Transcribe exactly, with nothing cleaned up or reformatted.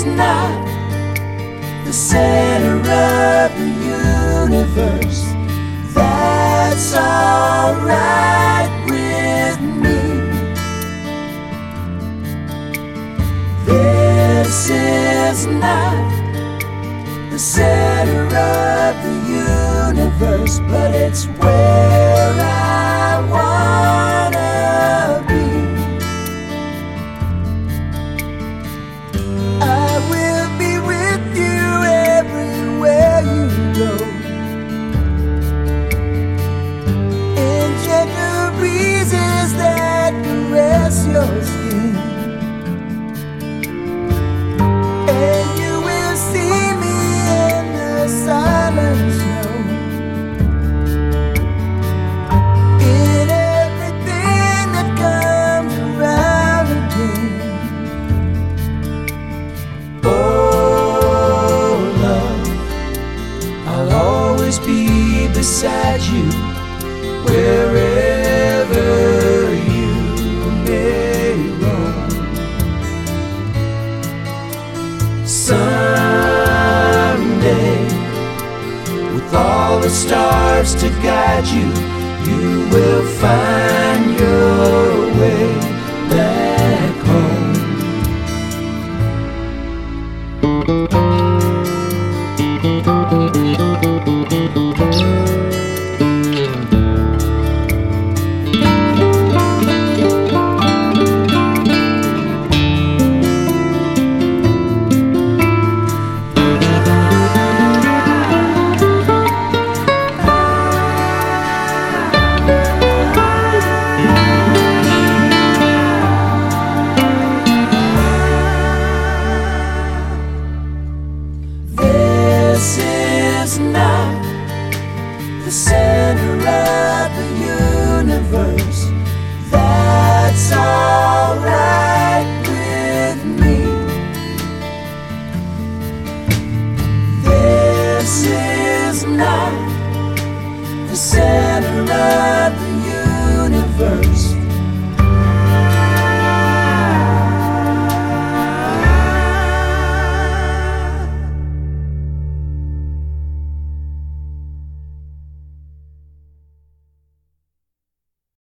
is not the center of the universe. That's alright with me. This is not the center of the universe, but it's where I wanna be. I will be with you everywhere you go, in gentle breezes that caress your skin, and you will see me in the silent snow, in everything that comes around again. Oh love, I'll always be beside you wherever you may roam. Someday, with all the stars to guide you, you will find your way back home. This is not the center of the universe. That's alright with me. This is not the center of